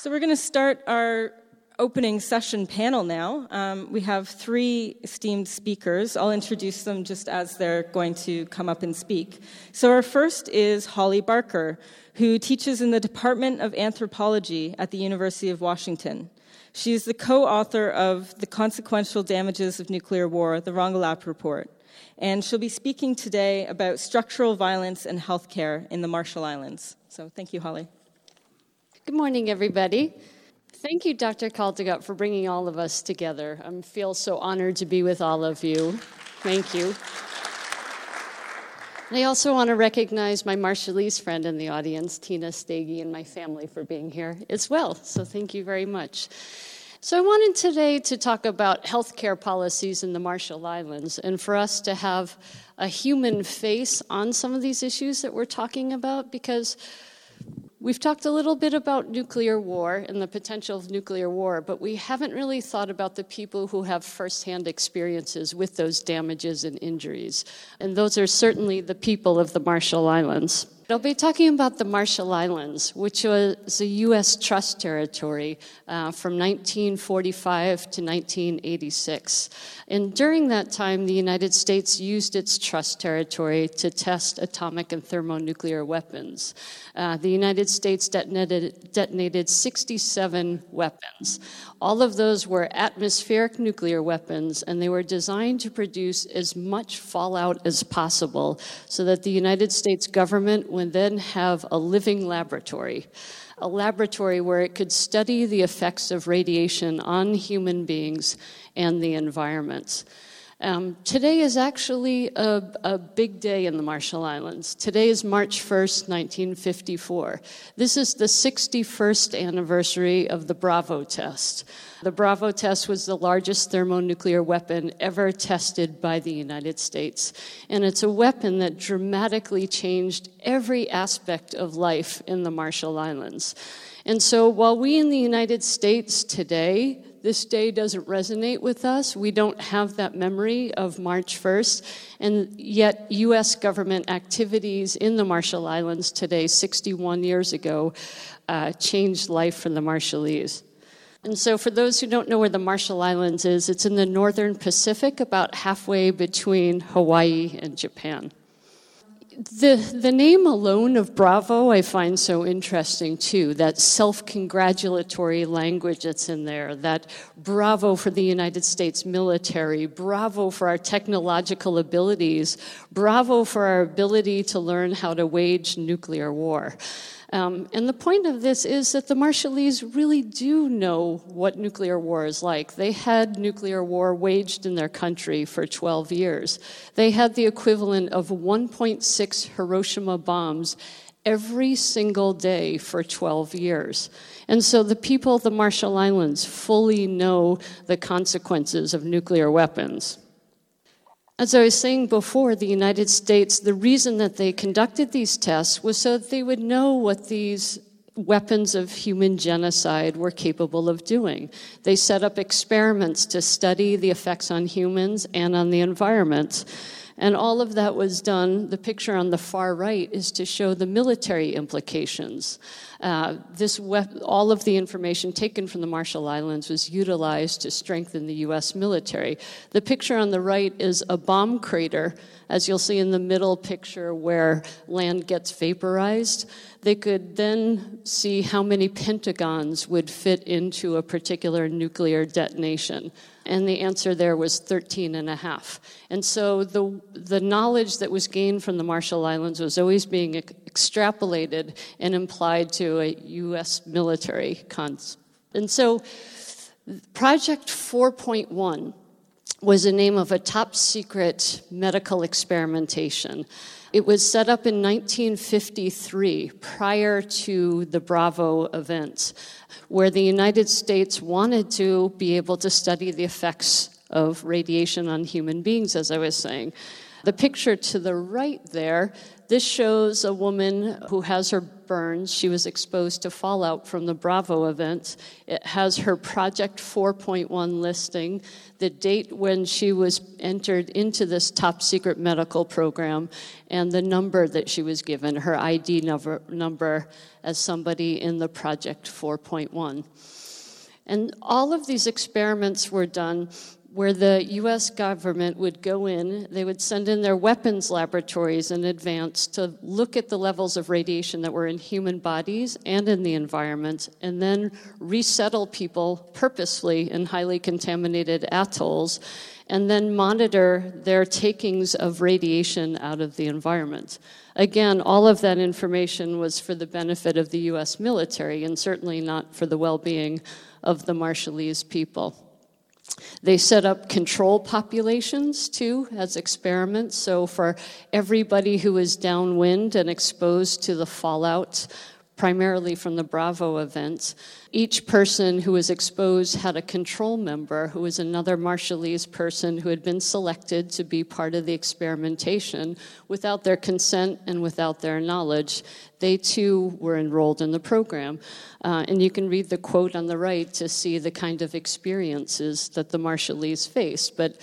So we're going to start our opening session panel now. We have three esteemed speakers. I'll introduce them just as they're going to come up and speak. So our first is Holly Barker, who teaches in the Department of Anthropology at the University of Washington. She is the co-author of The Consequential Damages of Nuclear War, the Rongelap Report. And she'll be speaking today about structural violence and healthcare in the Marshall Islands. So thank you, Holly. Good morning, everybody. Thank you, Dr. Caldegut, for bringing all of us together. I feel so honored to be with all of you. Thank you. And I also want to recognize my Marshallese friend in the audience, Tina Stege, and my family for being here as well. So thank you very much. So I wanted today to talk about healthcare policies in the Marshall Islands and for us to have a human face on some of these issues that we're talking about, because we've talked a little bit about nuclear war and the potential of nuclear war, but we haven't really thought about the people who have firsthand experiences with those damages and injuries. And those are certainly the people of the Marshall Islands. I'll be talking about the Marshall Islands, which was a U.S. trust territory from 1945 to 1986. And during that time, the United States used its trust territory to test atomic and thermonuclear weapons. The United States detonated 67 weapons. All of those were atmospheric nuclear weapons, and they were designed to produce as much fallout as possible so that the United States government would then have a living laboratory, a laboratory where it could study the effects of radiation on human beings and the environment. Today is actually a big day in the Marshall Islands. Today is March 1st, 1954. This is the 61st anniversary of the Bravo test. The Bravo test was the largest thermonuclear weapon ever tested by the United States. And it's a weapon that dramatically changed every aspect of life in the Marshall Islands. And so while we in the United States today, this day doesn't resonate with us, we don't have that memory of March 1st, and yet U.S. government activities in the Marshall Islands today, 61 years ago, changed life for the Marshallese. And so for those who don't know where the Marshall Islands is, it's in the northern Pacific, about halfway between Hawaii and Japan. The name alone of Bravo I find so interesting, too, that self-congratulatory language that's in there, that bravo for the United States military, bravo for our technological abilities, bravo for our ability to learn how to wage nuclear war. And the point of this is that the Marshallese really do know what nuclear war is like. They had nuclear war waged in their country for 12 years. They had the equivalent of 1.6 Hiroshima bombs every single day for 12 years. And so the people of the Marshall Islands fully know the consequences of nuclear weapons. As I was saying before, the United States, the reason that they conducted these tests was so that they would know what these weapons of human genocide were capable of doing. They set up experiments to study the effects on humans and on the environment. And all of that was done, the picture on the far right is to show the military implications. All of the information taken from the Marshall Islands was utilized to strengthen the U.S. military. The picture on the right is a bomb crater, as you'll see in the middle picture where land gets vaporized. They could then see how many pentagons would fit into a particular nuclear detonation. And the answer there was 13 and a half. And so the knowledge that was gained from the Marshall Islands was always being extrapolated and implied to a U.S. military And so Project 4.1 was the name of a top-secret medical experimentation. It was set up in 1953, prior to the Bravo event, where the United States wanted to be able to study the effects of radiation on human beings, as I was saying. The picture to the right there, This shows a woman who has her burns. She was exposed to fallout from the Bravo event. It has her Project 4.1 listing, the date when she was entered into this top secret medical program, and the number that she was given, her ID number as somebody in the Project 4.1. And all of these experiments were done where the U.S. government would go in, they would send in their weapons laboratories in advance to look at the levels of radiation that were in human bodies and in the environment, and then resettle people purposefully in highly contaminated atolls, and then monitor their takings of radiation out of the environment. Again, all of that information was for the benefit of the U.S. military, and certainly not for the well-being of the Marshallese people. They set up control populations, too, as experiments. So for everybody who was downwind and exposed to the fallout, primarily from the Bravo event, each person who was exposed had a control member who was another Marshallese person who had been selected to be part of the experimentation without their consent and without their knowledge. They, too, were enrolled in the program. And you can read the quote on the right to see the kind of experiences that the Marshallese faced. But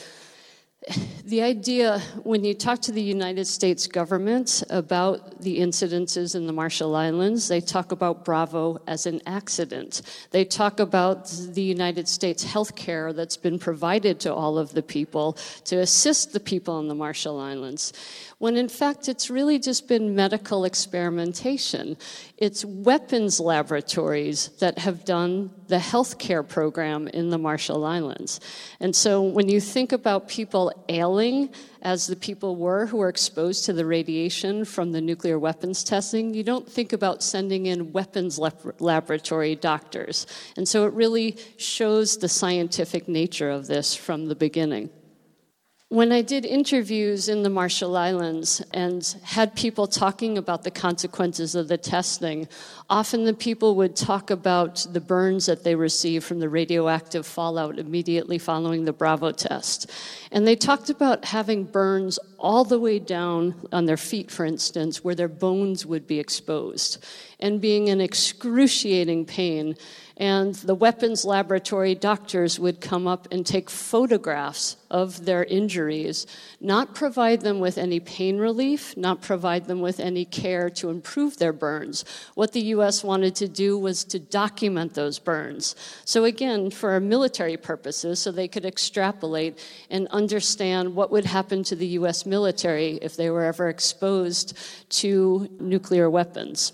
the idea, when you talk to the United States government about the incidences in the Marshall Islands, they talk about Bravo as an accident. They talk about the United States health care that's been provided to all of the people to assist the people in the Marshall Islands, when in fact it's really just been medical experimentation. It's weapons laboratories that have done the healthcare program in the Marshall Islands. And so when you think about people ailing, as the people were who were exposed to the radiation from the nuclear weapons testing, you don't think about sending in weapons laboratory doctors. And so it really shows the scientific nature of this from the beginning. When I did interviews in the Marshall Islands and had people talking about the consequences of the testing, often the people would talk about the burns that they received from the radioactive fallout immediately following the Bravo test. And they talked about having burns all the way down on their feet, for instance, where their bones would be exposed, and being in excruciating pain. And the weapons laboratory doctors would come up and take photographs of their injuries, not provide them with any pain relief, not provide them with any care to improve their burns. What the U.S. wanted to do was to document those burns. So again, for military purposes, so they could extrapolate and understand what would happen to the U.S. military if they were ever exposed to nuclear weapons.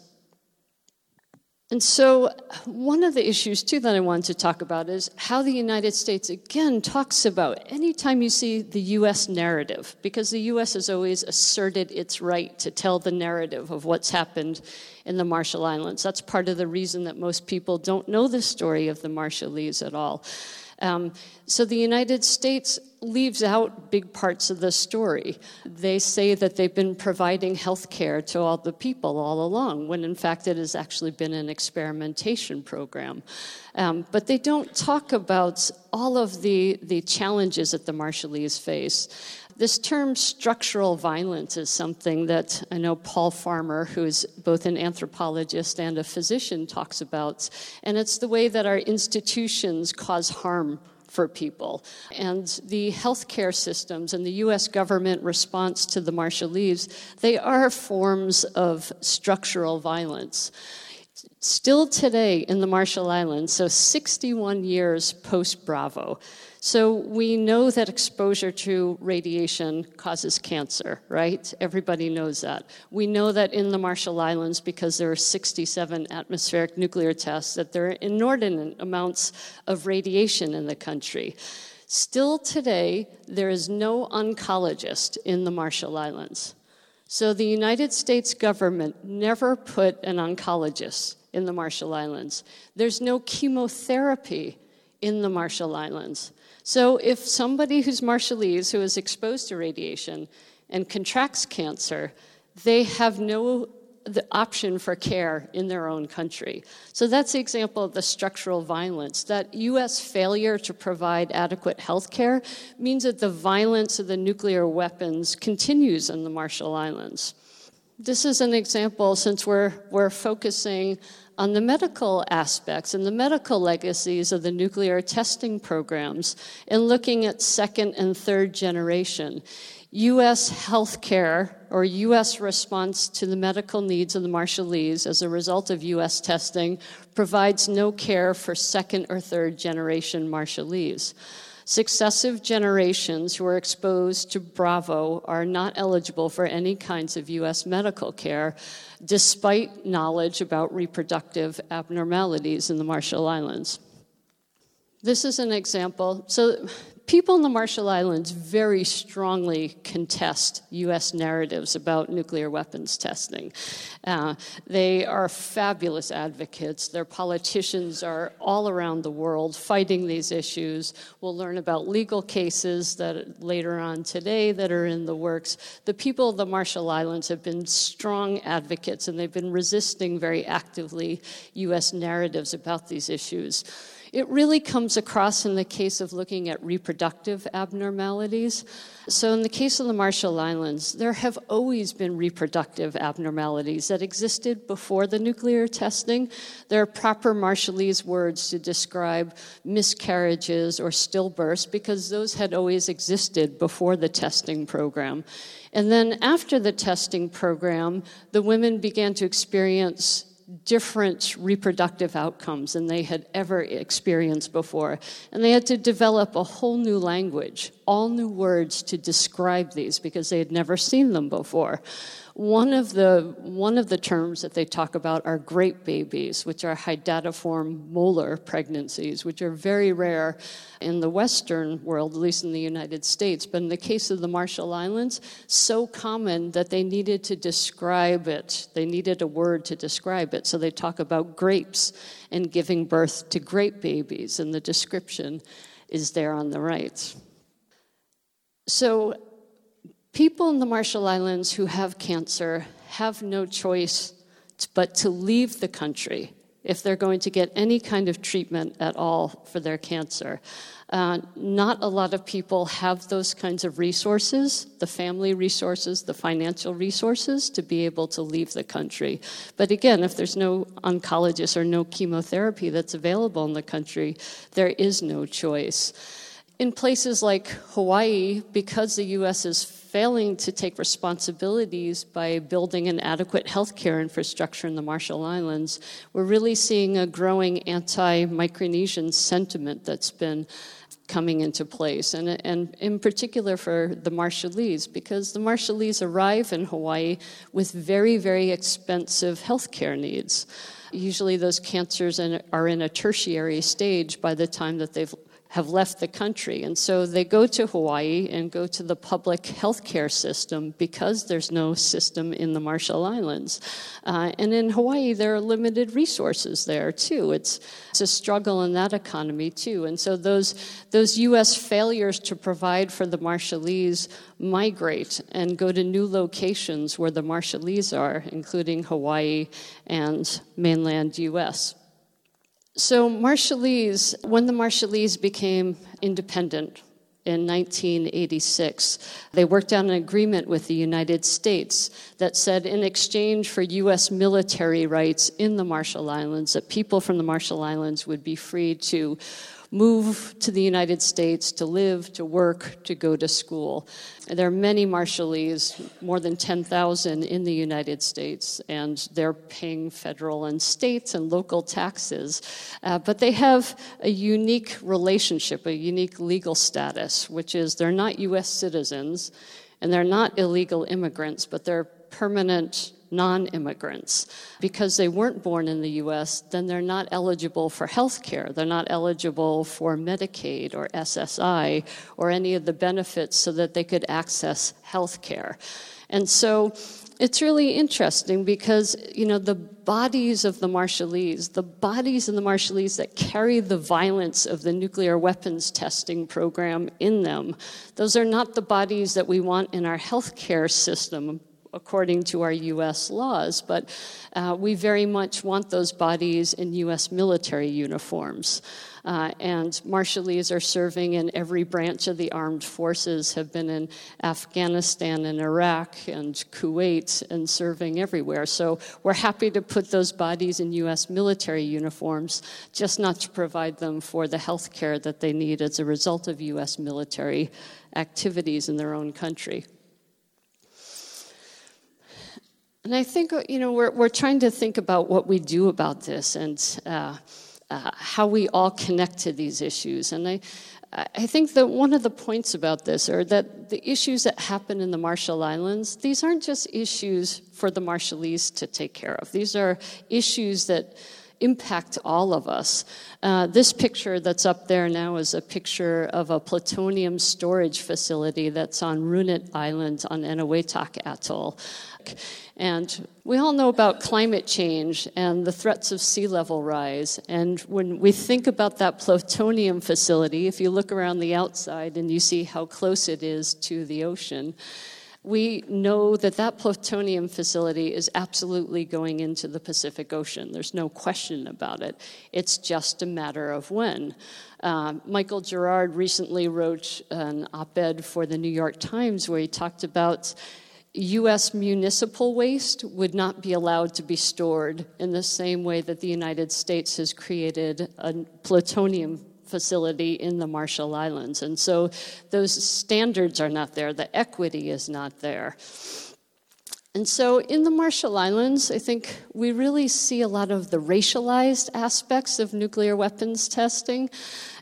And so one of the issues, too, that I wanted to talk about is how the United States, again, talks about anytime you see the U.S. narrative, because the U.S. has always asserted its right to tell the narrative of what's happened in the Marshall Islands. That's part of the reason that most people don't know the story of the Marshallese at all. So the United States leaves out big parts of the story. They say that they've been providing health care to all the people all along, when in fact it has actually been an experimentation program. But they don't talk about all of the challenges that the Marshallese face. This term structural violence is something that I know Paul Farmer, who is both an anthropologist and a physician, talks about. And it's the way that our institutions cause harm for people. And the healthcare systems and the U.S. government response to the Marshallese, they are forms of structural violence. Still today in the Marshall Islands, so 61 years post-Bravo, so we know that exposure to radiation causes cancer, right? Everybody knows that. We know that in the Marshall Islands, because there are 67 atmospheric nuclear tests, that there are inordinate amounts of radiation in the country. Still today, there is no oncologist in the Marshall Islands. So the United States government never put an oncologist in the Marshall Islands. There's no chemotherapy in the Marshall Islands. So if somebody who's Marshallese, who is exposed to radiation and contracts cancer, they have the option for care in their own country. So that's the example of the structural violence. That U.S. failure to provide adequate health care means that the violence of the nuclear weapons continues in the Marshall Islands. This is an example, since we're focusing on the medical aspects and the medical legacies of the nuclear testing programs and looking at second and third generation. U.S. healthcare or U.S. response to the medical needs of the Marshallese as a result of U.S. testing provides no care for second or third generation Marshallese. Successive generations who are exposed to Bravo are not eligible for any kinds of U.S. medical care, despite knowledge about reproductive abnormalities in the Marshall Islands. This is an example. So people in the Marshall Islands very strongly contest U.S. narratives about nuclear weapons testing. They are fabulous advocates. Their politicians are all around the world fighting these issues. We'll learn about legal cases that later on today that are in the works. The people of the Marshall Islands have been strong advocates, and they've been resisting very actively U.S. narratives about these issues. It really comes across in the case of looking at reproductive abnormalities. So in the case of the Marshall Islands, there have always been reproductive abnormalities that existed before the nuclear testing. There are proper Marshallese words to describe miscarriages or stillbirths because those had always existed before the testing program. And then after the testing program, the women began to experience different reproductive outcomes than they had ever experienced before. And they had to develop a whole new language, all new words to describe these because they had never seen them before. One of the terms that they talk about are grape babies, which are hydatiform molar pregnancies, which are very rare in the Western world, at least in the United States. But in the case of the Marshall Islands, so common that they needed to describe it. They needed a word to describe it. So they talk about grapes and giving birth to grape babies, and the description is there on the right. So people in the Marshall Islands who have cancer have no choice but to leave the country if they're going to get any kind of treatment at all for their cancer. Not a lot of people have those kinds of resources, the family resources, the financial resources to be able to leave the country. But again, if there's no oncologist or no chemotherapy that's available in the country, there is no choice. In places like Hawaii, because the U.S. is failing to take responsibilities by building an adequate healthcare infrastructure in the Marshall Islands, we're really seeing a growing anti-Micronesian sentiment that's been coming into place, and in particular for the Marshallese, because the Marshallese arrive in Hawaii with very, very expensive healthcare needs. Usually those cancers are in a tertiary stage by the time that they've have left the country. And so they go to Hawaii and go to the public healthcare system because there's no system in the Marshall Islands. And in Hawaii, there are limited resources there, too. It's a struggle in that economy, too. And so those U.S. failures to provide for the Marshallese migrate and go to new locations where the Marshallese are, including Hawaii and mainland U.S. So Marshallese, when the Marshallese became independent in 1986, they worked out an agreement with the United States that said in exchange for U.S. military rights in the Marshall Islands, that people from the Marshall Islands would be free to move to the United States, to live, to work, to go to school. There are many Marshallese, more than 10,000 in the United States, and they're paying federal and state and local taxes. But they have a unique relationship, a unique legal status, which is they're not U.S. citizens, and they're not illegal immigrants, but they're permanent non-immigrants. Because they weren't born in the U.S., then they're not eligible for health care. They're not eligible for Medicaid or SSI or any of the benefits so that they could access health care. And so it's really interesting because, you know, the bodies of the Marshallese, the bodies in the Marshallese that carry the violence of the nuclear weapons testing program in them, those are not the bodies that we want in our healthcare system according to our U.S. laws, but we very much want those bodies in U.S. military uniforms. And Marshallese are serving in every branch of the armed forces, have been in Afghanistan and Iraq and Kuwait and serving everywhere. So we're happy to put those bodies in U.S. military uniforms, just not to provide them for the health care that they need as a result of U.S. military activities in their own country. And I think, we're trying to think about what we do about this and how we all connect to these issues. And I think that one of the points about this are that the issues that happen in the Marshall Islands, these aren't just issues for the Marshallese to take care of. These are issues that impact all of us. This picture that's up there now is a picture of a plutonium storage facility that's on Runit Island on Eniwetok Atoll. And we all know about climate change and the threats of sea level rise. And when we think about that plutonium facility, if you look around the outside and you see how close it is to the ocean, we know that that plutonium facility is absolutely going into the Pacific Ocean. There's no question about it. It's just a matter of when. Michael Gerard recently wrote an op-ed for the New York Times where he talked about U.S. municipal waste would not be allowed to be stored in the same way that the United States has created a plutonium facility in the Marshall Islands. And so those standards are not there. The equity is not there. And so in the Marshall Islands, I think we really see a lot of the racialized aspects of nuclear weapons testing.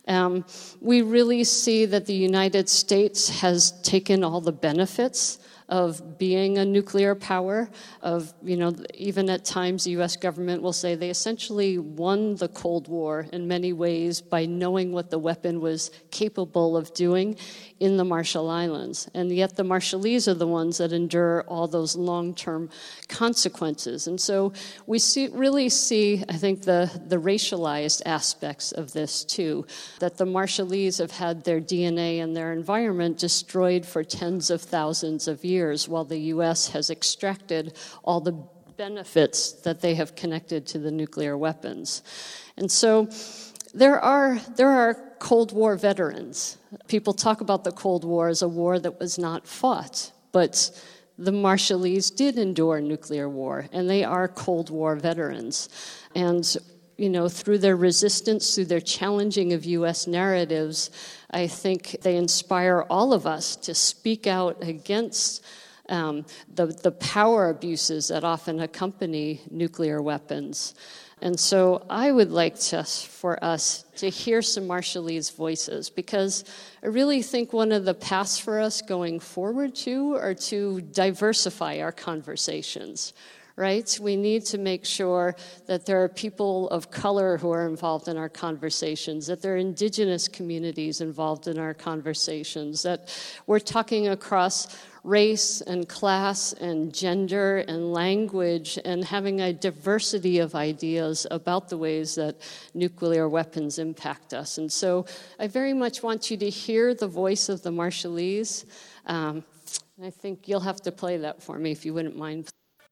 We really see that the United States has taken all the benefits of being a nuclear power, even at times the U.S. government will say they essentially won the Cold War in many ways by knowing what the weapon was capable of doing in the Marshall Islands. And yet the Marshallese are the ones that endure all those long-term consequences. And so we really see, I think, the racialized aspects of this too, that the Marshallese have had their DNA and their environment destroyed for tens of thousands of years, while the U.S. has extracted all the benefits that they have connected to the nuclear weapons. And so there are Cold War veterans. People talk about the Cold War as a war that was not fought, but the Marshallese did endure nuclear war, and they are Cold War veterans. And through their resistance, through their challenging of U.S. narratives, I think they inspire all of us to speak out against the power abuses that often accompany nuclear weapons. And so I would like for us to hear some Marshallese voices, because I really think one of the paths for us going forward are to diversify our conversations. Right? We need to make sure that there are people of color who are involved in our conversations, that there are indigenous communities involved in our conversations, that we're talking across race and class and gender and language and having a diversity of ideas about the ways that nuclear weapons impact us. And so I very much want you to hear the voice of the Marshallese. I think you'll have to play that for me if you wouldn't mind.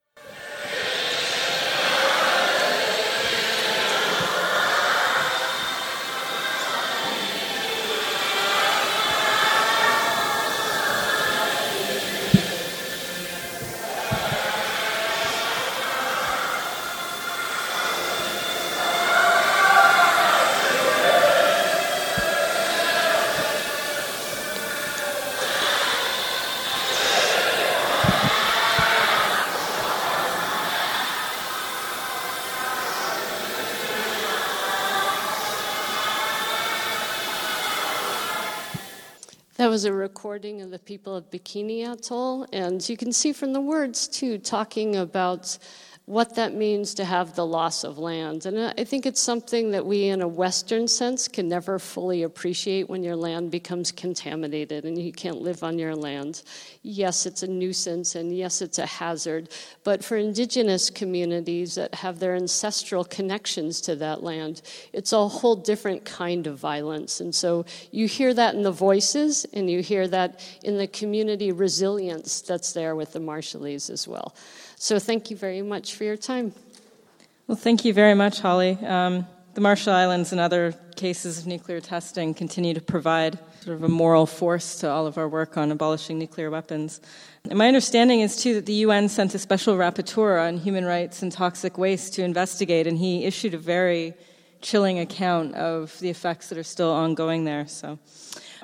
That was a recording of the people of Bikini Atoll, and you can see from the words, too, talking about what that means to have the loss of land. And I think it's something that we in a Western sense can never fully appreciate when your land becomes contaminated and you can't live on your land. Yes, it's a nuisance, and yes, it's a hazard, but for indigenous communities that have their ancestral connections to that land, it's a whole different kind of violence. And so you hear that in the voices, and you hear that in the community resilience that's there with the Marshallese as well. So thank you very much for your time. Well, thank you very much, Holly. The Marshall Islands and other cases of nuclear testing continue to provide sort of a moral force to all of our work on abolishing nuclear weapons. And my understanding is, too, that the UN sent a special rapporteur on human rights and toxic waste to investigate, and he issued a very chilling account of the effects that are still ongoing there. So